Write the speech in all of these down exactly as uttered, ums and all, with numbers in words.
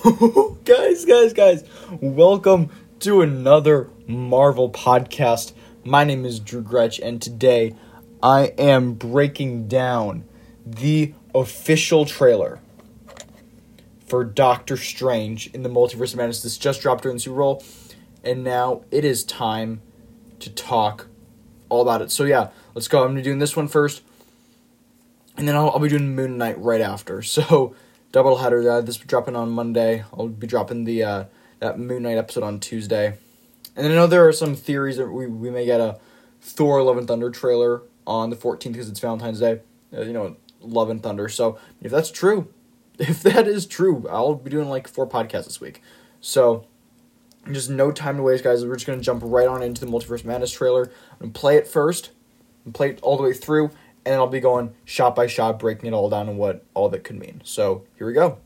guys, guys, guys, welcome to another Marvel podcast. My name is Drew Gretsch, and today I am breaking down the official trailer for Doctor Strange in the Multiverse of Madness. This just dropped during the Super Bowl, and now it is time to talk all about it. So yeah, let's go. I'm going to be doing this one first, and then I'll, I'll be doing Moon Knight right after. So double header. Uh, this will be dropping on Monday. I'll be dropping the uh, that Moon Knight episode on Tuesday. And then I know there are some theories that we, we may get a Thor Love and Thunder trailer on the fourteenth because it's Valentine's Day. Uh, you know, Love and Thunder. So if that's true, if that is true, I'll be doing like four podcasts this week. So just no time to waste, guys. We're just going to jump right on into the Multiverse Madness trailer. I'm going to play it first and play it all the way through. And then I'll be going shot by shot, breaking it all down and what all of it could mean. So, here we go.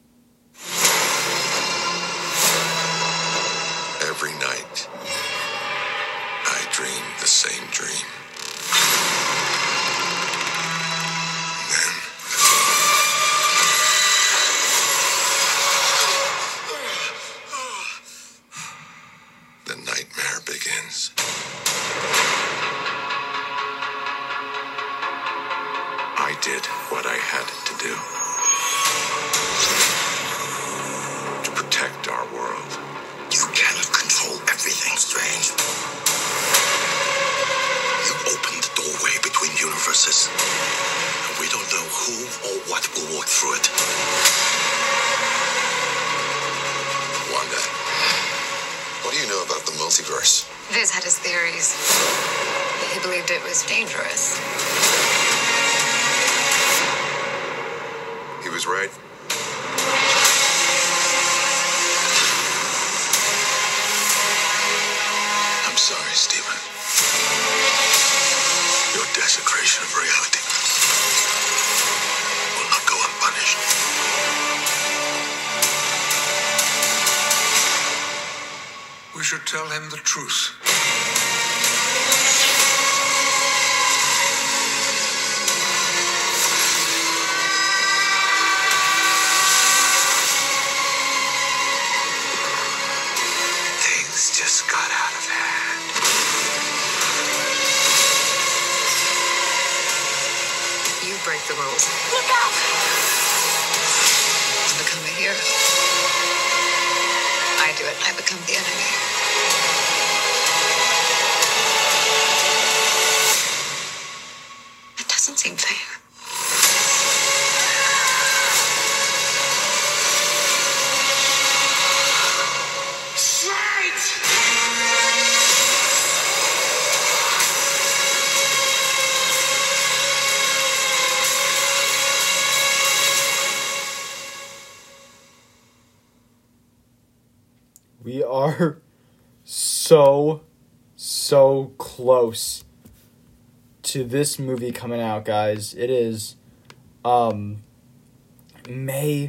Every night, I dream the same dream. Then, the nightmare begins. I did what I had to do to protect our world. You cannot control everything, Strange. You opened the doorway between universes, and we don't know who or what will walk through it. Wanda, what do you know about the multiverse? Viz had his theories. He believed it was dangerous. He was right. I'm sorry, Stephen. Your desecration of reality will not go unpunished. We should tell him the truth. Just got out of hand. You break the rules. Look out! You become a hero. I do it. I become the enemy. It doesn't seem fair. We are so, so close to this movie coming out, guys. It is um, May,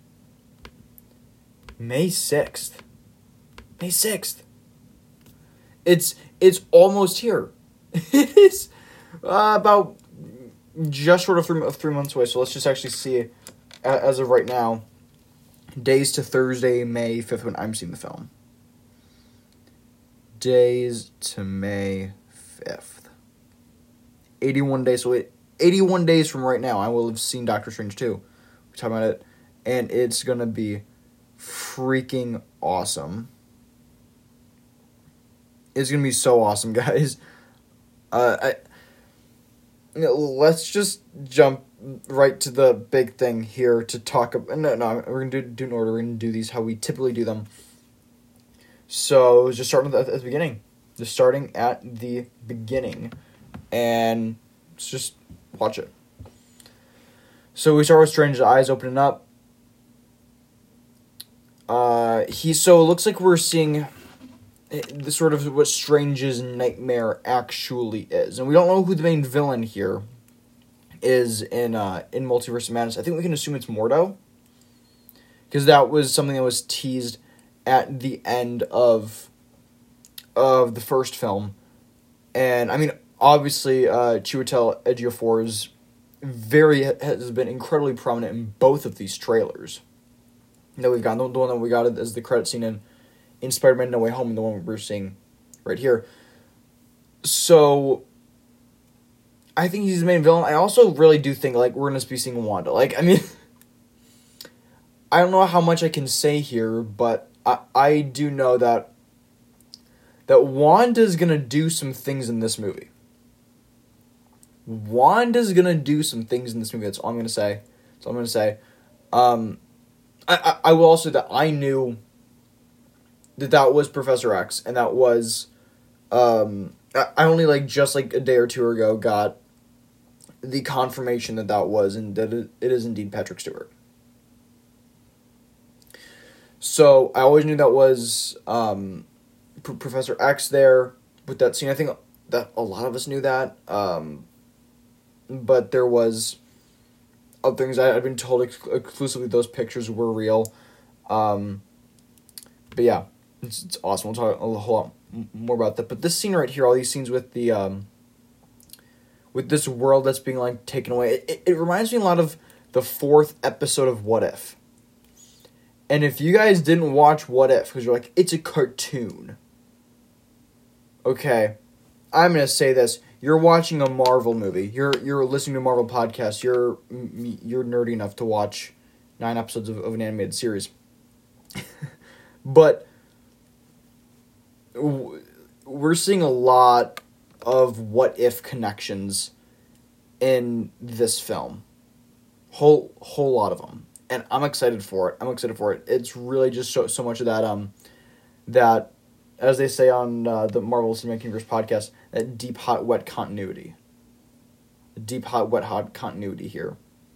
May sixth. May sixth. It's, it's almost here. It is uh, about just short of three, of three months away. So let's just actually see, as of right now, days to Thursday, May fifth, when I'm seeing the film. Days to May fifth. eighty-one days. So wait, eighty-one days from right now, I will have seen Doctor Strange two. We're talking about it. And it's going to be freaking awesome. It's going to be so awesome, guys. Uh, I, you know, let's just jump right to the big thing here to talk about. No, no, we're going to do, do an order. We're going to do these how we typically do them. So, just starting at the, at the beginning. Just starting at the beginning. And let's just watch it. So, we start with Strange's eyes opening up. Uh, he, so, it looks like we're seeing the sort of what Strange's nightmare actually is. And we don't know who the main villain here is in uh, in Multiverse of Madness. I think we can assume it's Mordo, because that was something that was teased at the end of of the first film. And I mean, obviously, uh, Chiwetel Ejiofor is very has been incredibly prominent in both of these trailers. that we've got. The, the one that we got is the credit scene in, in Spider-Man No Way Home, and the one we're seeing right here. So, I think he's the main villain. I also really do think, like, we're going to be seeing Wanda. Like, I mean, I don't know how much I can say here, but I, I do know that that Wanda's going to do some things in this movie. Wanda's going to do some things in this movie. That's all I'm going to say. That's all I'm going to say. Um, I, I, I will also say that I knew that that was Professor X, and that was, um, I, I only, like, just, like, a day or two ago got the confirmation that that was, and that it, it is indeed Patrick Stewart. So, I always knew that was, um, P- Professor X there with that scene. I think that a lot of us knew that, um, but there was other things. I, I've been told ex- exclusively those pictures were real. Um, but yeah, it's, it's awesome. We'll talk a whole lot more about that. But this scene right here, all these scenes with the, um, with this world that's being, like, taken away, it, it, it reminds me a lot of the fourth episode of What If. And if you guys didn't watch What If, because you're like, it's a cartoon. Okay, I'm going to say this. You're watching a Marvel movie. You're you're listening to a Marvel podcast. You're you're nerdy enough to watch nine episodes of, of an animated series. But w- we're seeing a lot of what if connections in this film. Whole whole lot of them. And I'm excited for it. I'm excited for it. It's really just so, so much of that, um, that, as they say on uh, the Marvel Cinematic Universe podcast, that deep, hot, wet continuity. Deep, hot, wet, hot continuity here.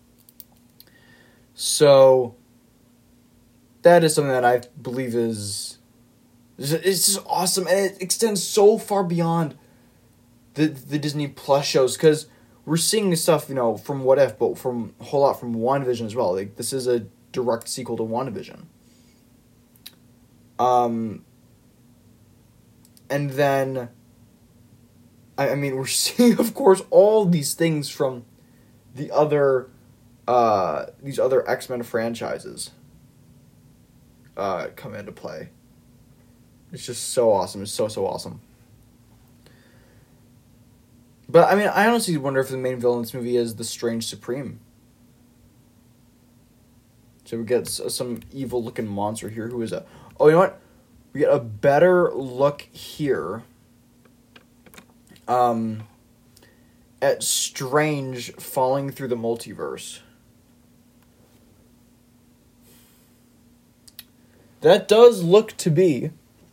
So, that is something that I believe is, it's just awesome, and it extends so far beyond the the Disney Plus shows, because we're seeing stuff, you know, from What If, but from a whole lot from WandaVision as well. Like, this is a direct sequel to WandaVision. Um, and then, I, I mean, we're seeing, of course, all these things from the other, uh, these other X-Men franchises, uh, come into play. It's just so awesome. It's so, so awesome. But, I mean, I honestly wonder if the main villain in this movie is the Strange Supreme. So we get some evil-looking monster here. Who is that? Oh, you know what? We get a better look here um, at Strange falling through the multiverse. That does look to be...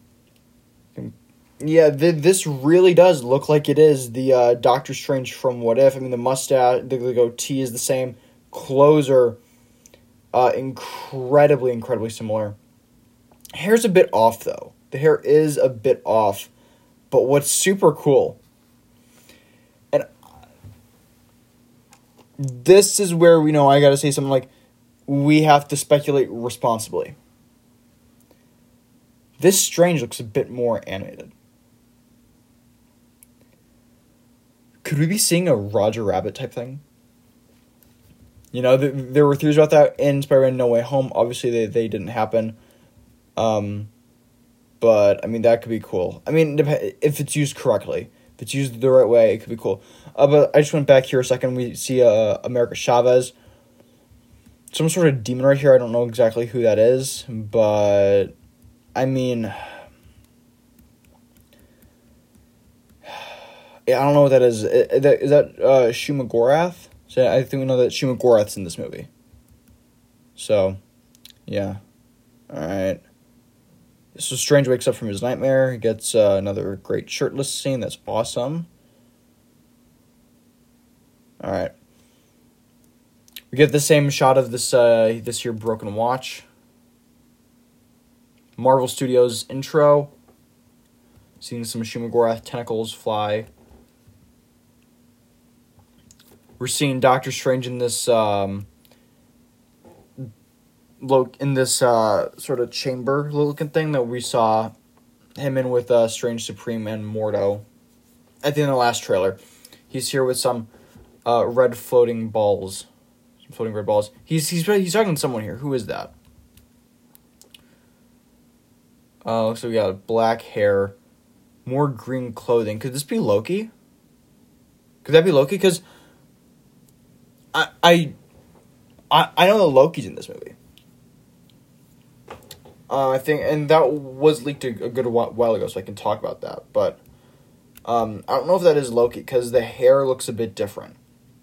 Yeah, th- this really does look like it is the uh, Doctor Strange from What If. I mean, the mustache, the, the goatee is the same. Clothes are uh, incredibly, incredibly similar. Hair's a bit off, though. The hair is a bit off. But what's super cool, and this is where, we know, I gotta say something like, we have to speculate responsibly. This Strange looks a bit more animated. Could we be seeing a Roger Rabbit type thing? You know, th- there were theories about that in Spider-Man No Way Home. Obviously, they, they didn't happen. Um, but, I mean, that could be cool. I mean, if it's used correctly. If it's used the right way, it could be cool. Uh, but I just went back here a second. We see uh, America Chavez. Some sort of demon right here. I don't know exactly who that is. But, I mean... Yeah, I don't know what that is. Is that, is that uh, Shuma Gorath? So I think we know that Shuma Gorath's in this movie. So, yeah. Alright. So Strange wakes up from his nightmare. He gets uh, another great shirtless scene. That's awesome. Alright. We get the same shot of this, uh, this here broken watch. Marvel Studios intro. Seeing some Shuma Gorath tentacles fly. We're seeing Doctor Strange in this um, lo- in this uh, sort of chamber looking thing that we saw him in with uh, Strange Supreme and Mordo at the end of the last trailer. He's here with some uh, red floating balls, some floating red balls. He's he's he's talking to someone here. Who is that? Uh, so we got black hair, more green clothing. Could this be Loki? Could that be Loki? Because I, I, I, I know that Loki's in this movie. Uh, I think, and that was leaked a, a good while ago, so I can talk about that. But um, I don't know if that is Loki because the hair looks a bit different.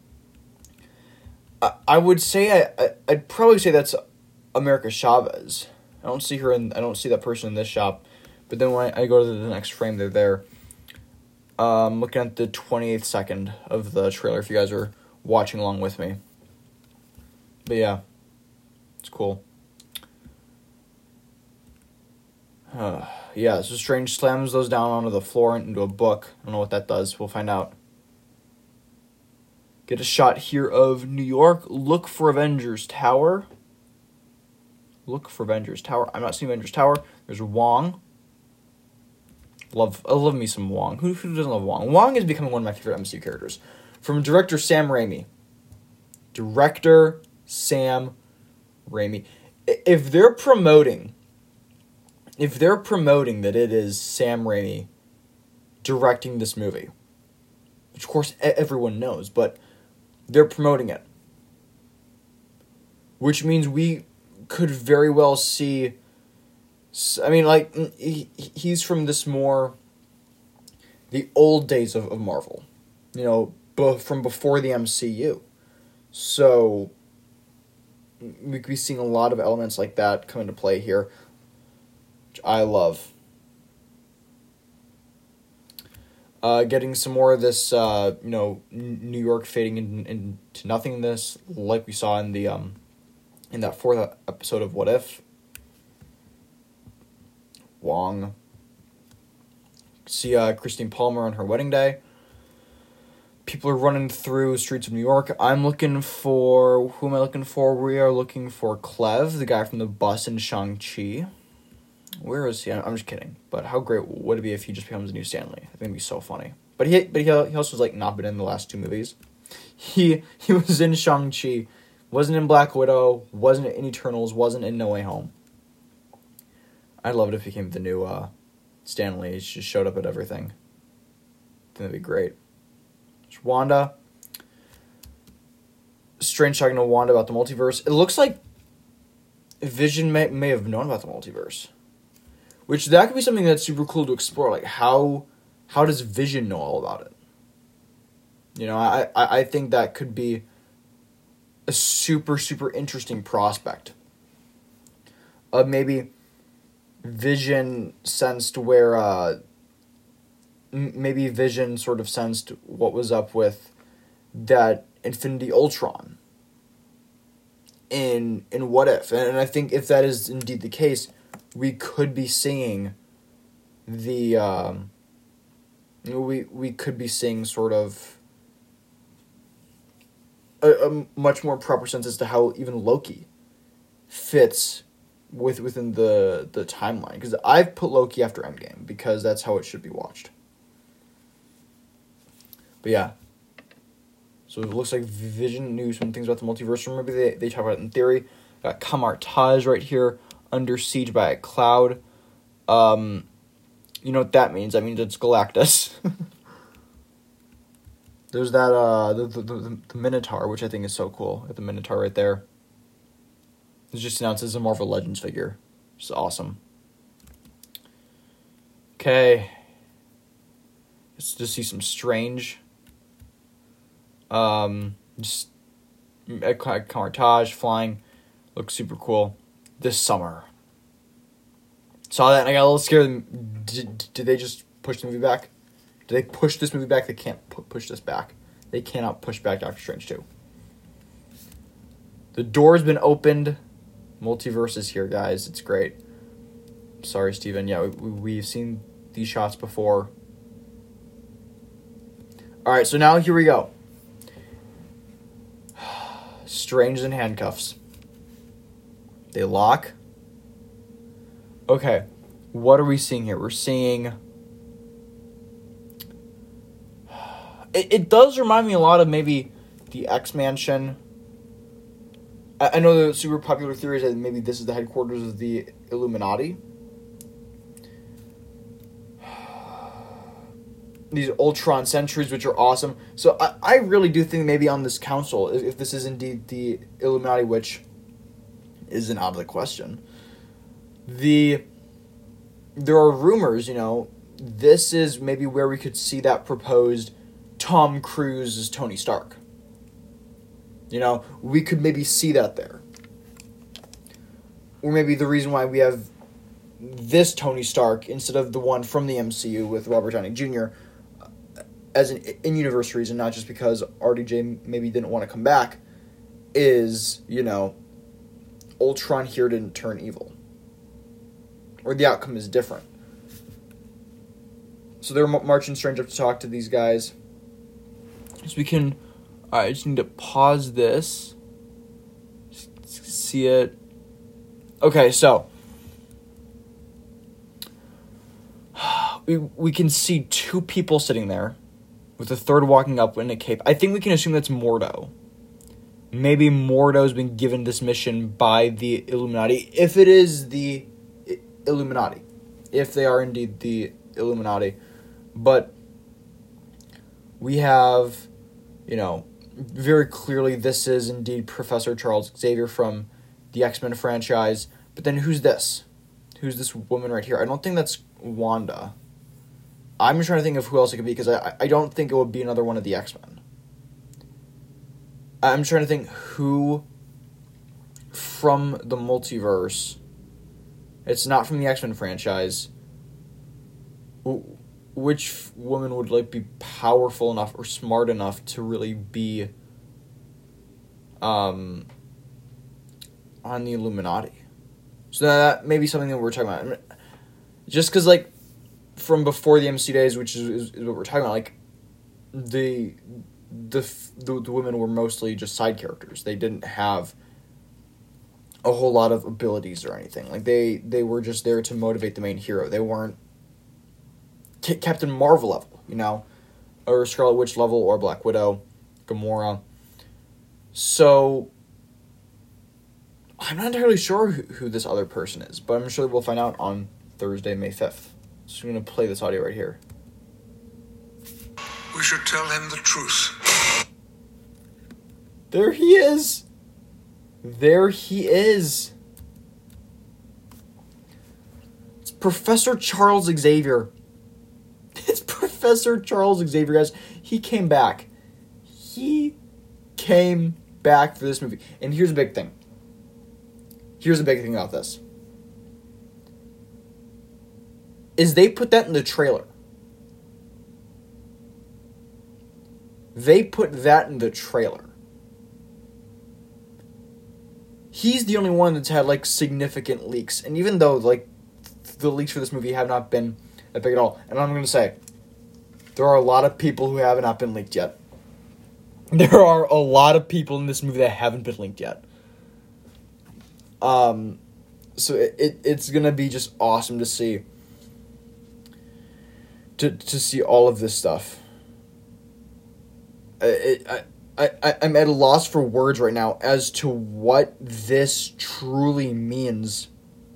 I, I would say I, I I'd probably say that's America Chavez. I don't see her in. I don't see that person in this shop. But then when I, I go to the next frame, they're there. Um, looking at the twenty-eighth second of the trailer, if you guys are watching along with me. But yeah, it's cool. Uh, yeah, so Strange slams those down onto the floor and into a book. I don't know what that does. We'll find out. Get a shot here of New York. Look for Avengers Tower. Look for Avengers Tower. I'm not seeing Avengers Tower. There's Wong. Love, I love me some Wong. Who, who doesn't love Wong? Wong is becoming one of my favorite M C U characters. From director Sam Raimi. Director Sam Raimi. If they're promoting, if they're promoting that it is Sam Raimi directing this movie, which of course everyone knows, but they're promoting it, which means we could very well see. I mean, like, he, he's from this more, the old days of, of Marvel, you know, b- from before the M C U. So, we could be seeing a lot of elements like that come into play here, which I love. Uh, getting some more of this, uh, you know, New York fading in, into nothingness, like we saw in the, um, in that fourth episode of What If. Wong. See uh, Christine Palmer on her wedding day. People are running through streets of New York. I'm looking for... Who am I looking for? We are looking for Cleve, the guy from the bus in Shang-Chi. Where is he? I'm just kidding. But how great would it be if he just becomes a new Stan Lee? I think it'd be so funny. But he but he, he also has like not been in the last two movies. He he was in Shang-Chi. Wasn't in Black Widow. Wasn't in Eternals. Wasn't in No Way Home. I'd love it if he became the new uh, Stan Lee. He just showed up at everything. I think that'd be great. There's Wanda. Strange talking to Wanda about the multiverse. It looks like Vision may, may have known about the multiverse. Which, that could be something that's super cool to explore. Like, how how does Vision know all about it? You know, I, I, I think that could be a super, super interesting prospect. Of maybe Vision sensed where, uh, maybe Vision sort of sensed what was up with that Infinity Ultron in in What If. And I think if that is indeed the case, we could be seeing the, um, we, we could be seeing sort of a, a much more proper sense as to how even Loki fits with within the the timeline, because I've put Loki after Endgame because that's how it should be watched. But yeah, so it looks like Vision knew some things about the multiverse. Maybe they they talk about it in theory. Got Kamar Taj right here, under siege by a cloud. Um, you know what that means? That means it's Galactus. There's that uh the, the the the Minotaur, which I think is so cool. Got the Minotaur right there. It's just announced as a Marvel Legends figure. It's awesome. Okay. Let's just see some Strange. Um, just Cartage flying. Looks super cool. This summer. Saw that and I got a little scared. Did, did they just push the movie back? Did they push this movie back? They can't pu- push this back. They cannot push back Doctor Strange two. The door's been opened. Multiverse is here, guys. It's great. Sorry, Steven. Yeah, we, we've seen these shots before. Alright, so now here we go. Strange in handcuffs. They lock. Okay. What are we seeing here? We're seeing... It, it does remind me a lot of maybe the X-Mansion. I know the super popular theory is that maybe this is the headquarters of the Illuminati. these Ultron sentries, which are awesome. So I, I really do think maybe on this council, if, if this is indeed the Illuminati, which isn't out of the question, the there are rumors, you know, this is maybe where we could see that proposed Tom Cruise as Tony Stark. You know, we could maybe see that there. Or maybe the reason why we have this Tony Stark instead of the one from the M C U with Robert Downey Junior as an in-universe reason, not just because R D J maybe didn't want to come back, is, you know, Ultron here didn't turn evil. Or the outcome is different. So they're marching Strange up to talk to these guys. So we can... Alright, I just need to pause this. See it. Okay, so... We, we can see two people sitting there, with the third walking up in a cape. I think we can assume that's Mordo. Maybe Mordo's been given this mission by the Illuminati, if it is the I- Illuminati. If they are indeed the Illuminati. But we have, you know, very clearly this is indeed Professor Charles Xavier from the X-Men franchise. But then who's this? Who's this woman right here? I don't think that's Wanda. I'm just trying to think of who else it could be, because I, I don't think it would be another one of the X-Men. I'm trying to think who from the multiverse, it's not from the X-Men franchise, which woman would like be powerful enough or smart enough to really be um, on the Illuminati. So that may be something that we're talking about. I mean, just because, like, from before the M C U days, which is, is, is what we're talking about, like, the, the the the women were mostly just side characters. They didn't have a whole lot of abilities or anything. Like, they, they were just there to motivate the main hero. They weren't C- Captain Marvel level, you know, or Scarlet Witch level, or Black Widow, Gamora. So I'm not entirely sure who, who this other person is, but I'm sure we'll find out on Thursday, May fifth. So I'm going to play this audio right here. We should tell him the truth. There he is. There he is. It's Professor Charles Xavier. It's Professor Charles Xavier, guys. He came back. He came back for this movie. And here's a big thing. Here's a big thing about this. Is they put that in the trailer. They put that in the trailer. He's the only one that's had, like, significant leaks. And even though, like, the leaks for this movie have not been that big at all. And I'm going to say, there are a lot of people who have not been leaked yet. There are a lot of people in this movie that haven't been leaked yet. Um, so it, it it's going to be just awesome to see. To to see all of this stuff. I, I, I, I'm at a loss for words right now as to what this truly means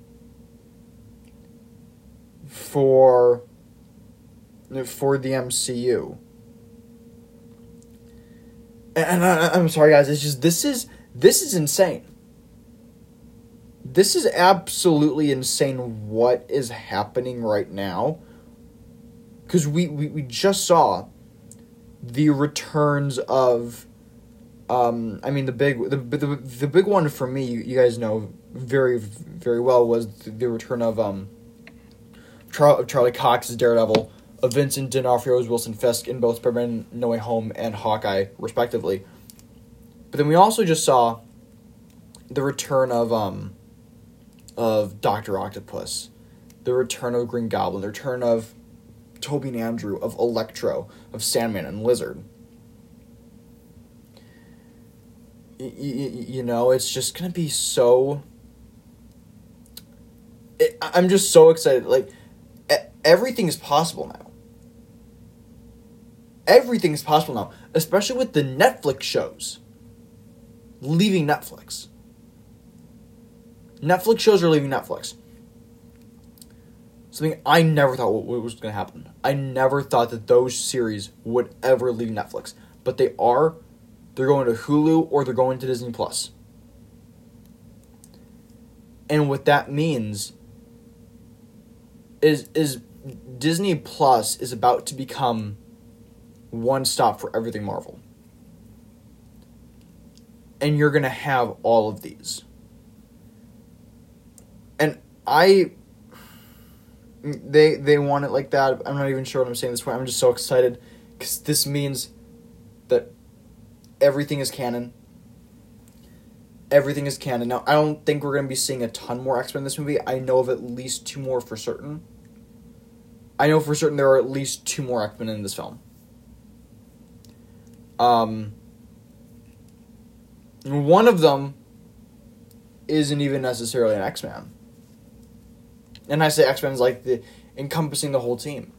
for, for the M C U. And I, I'm sorry, guys, it's just, this is, this is insane. This is absolutely insane what is happening right now. Because we, we, we just saw the returns of, um, I mean, the big, the, the, the big one for me, you, you guys know very, very well, was the, the return of, um, Char- Charlie Cox as Daredevil, of Vincent D'Onofrio as Wilson Fisk in both Spider-Man No Way Home and Hawkeye, respectively. But then we also just saw the return of, um, of Doctor Octopus, the return of Green Goblin, the return of Toby and Andrew, of Electro, of Sandman and Lizard. Y- y- you know, it's just gonna be so... It, I'm just so excited. Like, e- everything is possible now. Everything is possible now. Especially with the Netflix shows leaving Netflix. Netflix shows are leaving Netflix. something I never thought what was going to happen. I never thought that those series would ever leave Netflix. But they are. They're going to Hulu or they're going to Disney Plus. And what that means is is Disney Plus is about to become one stop for everything Marvel. And you're going to have all of these. And I... They they want it like that. I'm not even sure what I'm saying at this point. I'm just so excited. Because this means that everything is canon. Everything is canon. Now, I don't think we're going to be seeing a ton more X-Men in this movie. I know of at least two more for certain. I know for certain there are at least two more X-Men in this film. Um, one of them isn't even necessarily an X-Man. And I say X-Men is like the encompassing the whole team.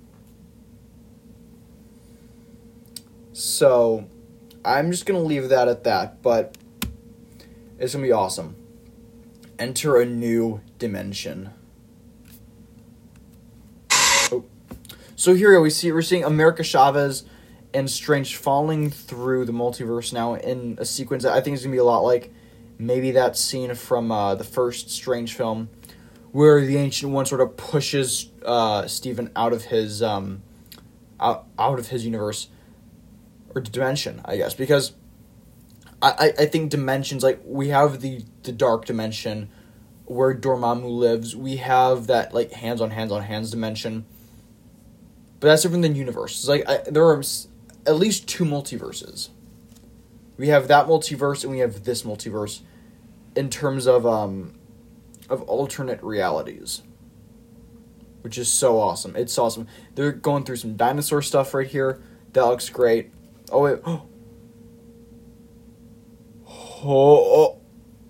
So, I'm just going to leave that at that, but it's going to be awesome. Enter a new dimension. Oh. So here we see we're seeing America Chavez and Strange falling through the multiverse now in a sequence that I think is going to be a lot like maybe that scene from uh, the first Strange film where the Ancient One sort of pushes uh, Stephen out of his um, out, out of his universe or dimension, I guess, because I, I think dimensions, like, we have the, the dark dimension where Dormammu lives. We have that, like, hands-on, hands-on, hands dimension. But that's different than universe. It's like, I, there are at least two multiverses. We have that multiverse and we have this multiverse in terms of, um, of alternate realities. Which is so awesome. It's awesome. They're going through some dinosaur stuff right here. That looks great. Oh, wait. Oh. Oh, oh.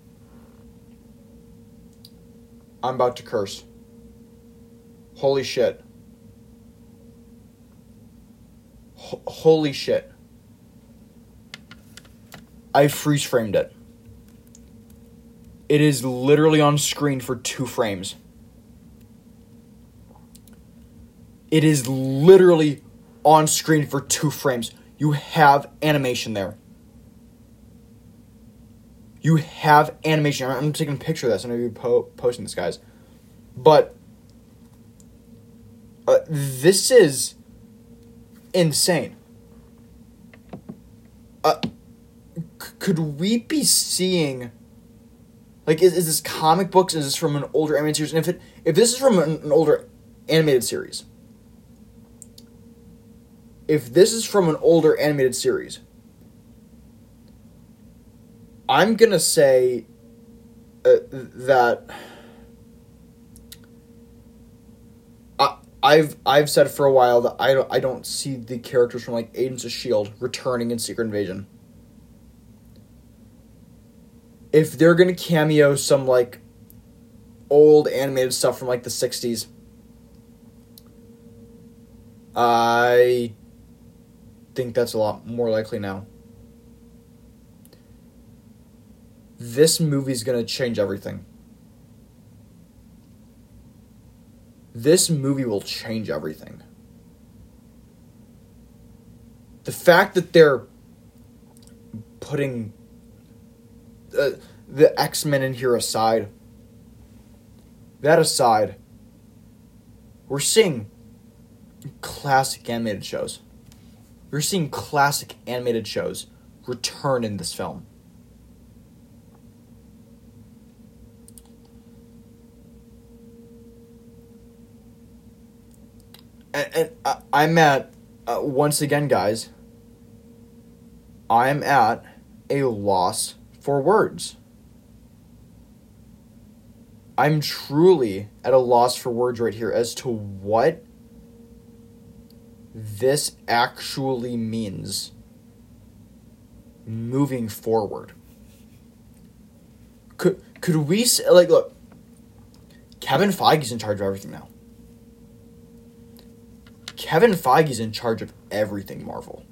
I'm about to curse. Holy shit. Ho- holy shit. I freeze framed it. It is literally on screen for two frames. It is literally on screen for two frames. You have animation there. You have animation. I'm taking a picture of this. I'm going to be po- posting this, guys. But uh, this is insane. Uh, c- could we be seeing... Like, is, is this comic books? Is this from an older animated series? And if it if this is from an, an older animated series... If this is from an older animated series... I'm gonna say uh, that I, I've I've said for a while that I don't, I don't see the characters from like Agents of S H I E L D returning in Secret Invasion. If they're gonna cameo some like old animated stuff from like the sixties, I think that's a lot more likely now. This movie's going to change everything. This movie will change everything. The fact that they're putting uh, the X-Men in here aside, that aside, we're seeing classic animated shows. We're seeing classic animated shows return in this film. And, and uh, I'm at, uh, once again, guys, I'm at a loss for words. I'm truly at a loss for words right here as to what this actually means moving forward. Could, could we, say, like, look, Kevin Feige's in charge of everything now. Kevin Feige's in charge of everything Marvel.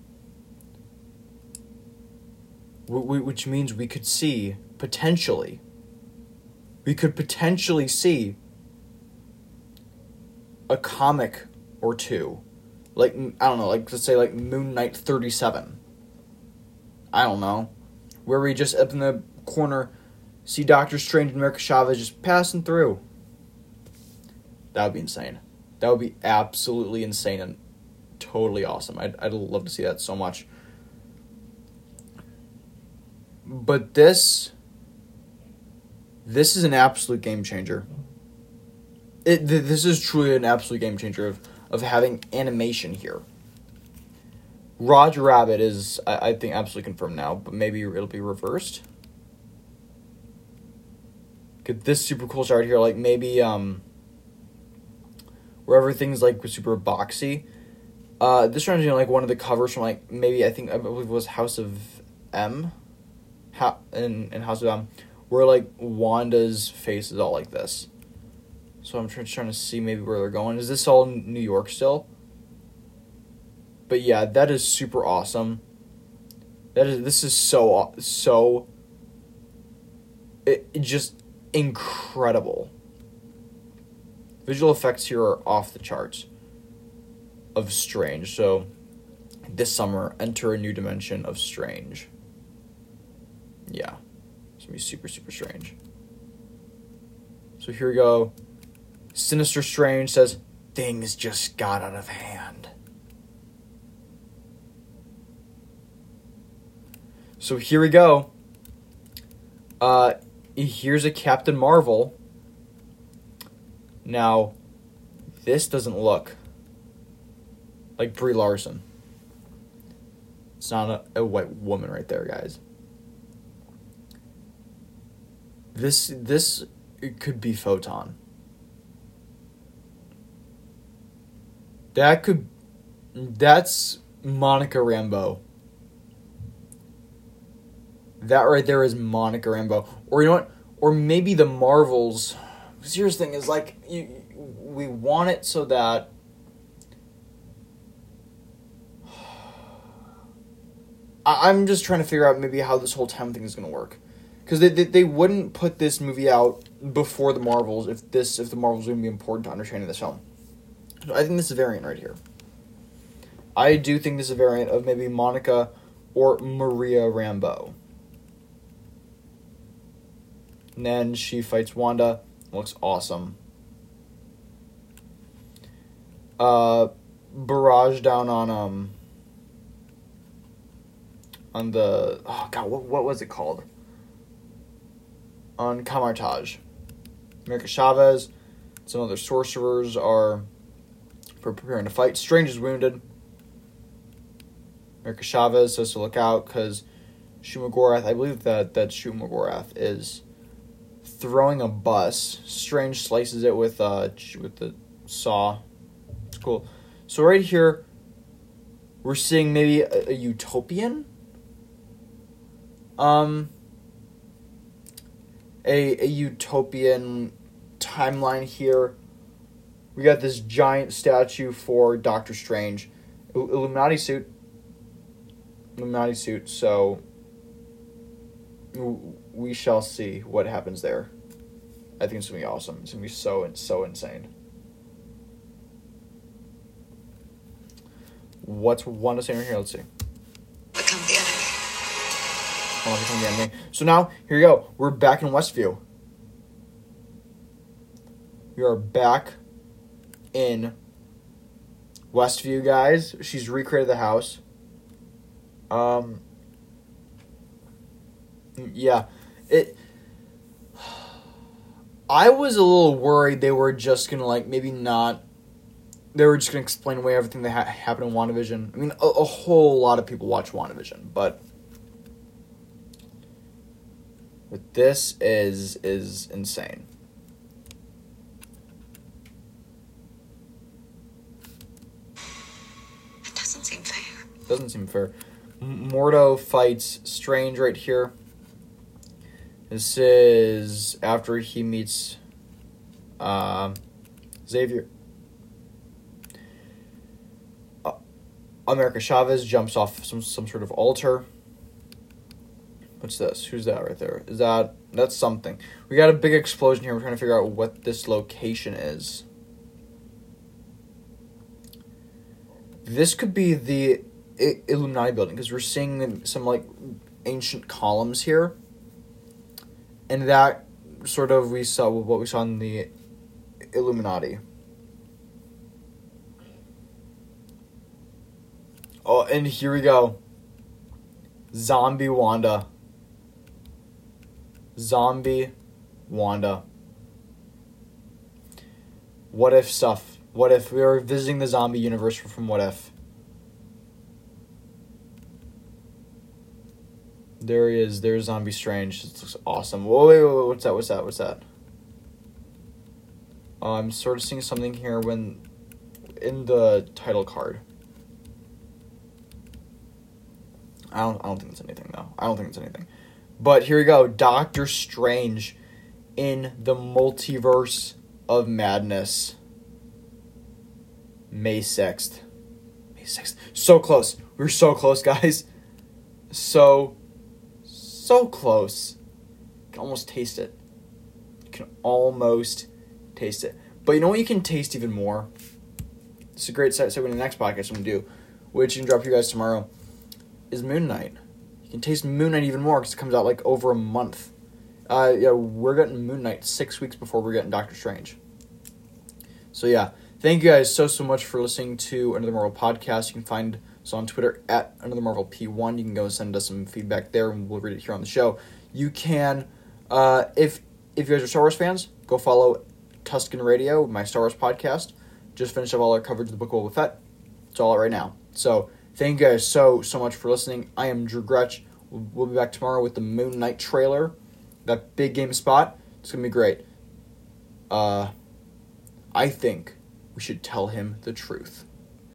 Which means we could see, potentially, we could potentially see a comic or two. Like, I don't know, like, let's say, like, Moon Knight thirty-seven. I don't know. Where we just, up in the corner, see Doctor Strange and America Chavez just passing through. That would be insane. That would be absolutely insane and totally awesome. I'd, I'd love to see that so much. But this... This is an absolute game changer. It, th- this is truly an absolute game changer of, of having animation here. Roger Rabbit is, I, I think, absolutely confirmed now, but maybe it'll be reversed. Get this super cool shot right here, like maybe um, where everything's like super boxy. Uh, this reminds me of like one of the covers from like maybe I think I believe it was House of M, ha- in in House of M, where like Wanda's face is all like this. So I'm trying trying to see maybe where they're going. Is this all New York still? But yeah, that is super awesome. That is this is so so. It, it just incredible. Visual effects here are off the charts. Of Strange, so this summer enter a new dimension of Strange. Yeah, it's gonna be super super strange. So here we go. Sinister Strange says things just got out of hand. So here we go. Uh, here's a Captain Marvel. Now, this doesn't look like Brie Larson. It's not a, a white woman right there, guys. This this it could be Photon. That could that's Monica Rambeau. That right there is Monica Rambeau. Or you know what? Or maybe the Marvels. Because here's the thing is like you, we want it so that I'm just trying to figure out maybe how this whole time thing is going to work. Because they, they they wouldn't put this movie out before the Marvels if this if the Marvels would be important to understanding this film. So I think this is a variant right here. I do think this is a variant of maybe Monica or Maria Rambeau. And then she fights Wanda. Looks awesome. Uh, barrage down on um. On the oh god, what what was it called? On Kamar-Taj. America Chavez, some other sorcerers are preparing to fight. Strange is wounded. America Chavez says to look out because Shuma-Gorath, I believe that that Shuma-Gorath is throwing a bus. Strange slices it with uh with the saw. It's cool. So right here, we're seeing maybe a, a utopian. Um, a, a utopian timeline here. We got this giant statue for Doctor Strange. Illuminati suit. Illuminati suit, so we shall see what happens there. I think it's going to be awesome. It's going to be so, so insane. What's Wanda saying right here? Let's see. Become the enemy. Oh, become the enemy. So now, here we go. We're back in Westview. We are back in Westview, guys. She's recreated the house. Um, yeah. It... I was a little worried they were just going to, like, maybe not... They were just going to explain away everything that ha- happened in WandaVision. I mean, a, a whole lot of people watch WandaVision, but... But this is is insane. It doesn't seem fair. Doesn't seem fair. M- Mordo fights Strange right here. This is after he meets uh, Xavier. Uh, America Chavez jumps off some some sort of altar. What's this? Who's that right there? Is that... That's something. We got a big explosion here. We're trying to figure out what this location is. this could be the I- Illuminati building, because we're seeing some, like, ancient columns here. And that sort of we saw what we saw in the Illuminati. Oh, and here we go. Zombie Wanda. Zombie Wanda. What if stuff? What if we were visiting the zombie universe from What If? There he is. There's Zombie Strange. This looks awesome. Whoa, wait, wait, wait, what's that? What's that? What's that? Uh, I'm sort of seeing something here when in the title card. I don't. I don't think it's anything though. I don't think it's anything. But here we go. Doctor Strange in the Multiverse of Madness. May sixth. May sixth. So close. We were so close, guys. So, so close. You can almost taste it. You can almost taste it. But you know what you can taste even more? It's a great segue to the next podcast I'm going to do, which you can drop for you guys tomorrow, is Moon Knight. You can taste Moon Knight even more because it comes out like over a month. Uh, yeah, we're getting Moon Knight six weeks before we're getting Doctor Strange. So yeah, thank you guys so, so much for listening to Another Marvel Podcast. You can find us on Twitter at Another Marvel P one. You can go and send us some feedback there, and we'll read it here on the show. You can, uh, if if you guys are Star Wars fans, go follow Tuscan Radio, my Star Wars podcast. Just finished up all our coverage of the Book of Boba Fett. It's all out right now. So thank you guys so, so much for listening. I am Drew Gretsch. We'll, we'll be back tomorrow with the Moon Knight trailer. That big game spot. It's going to be great. Uh, I think we should tell him the truth.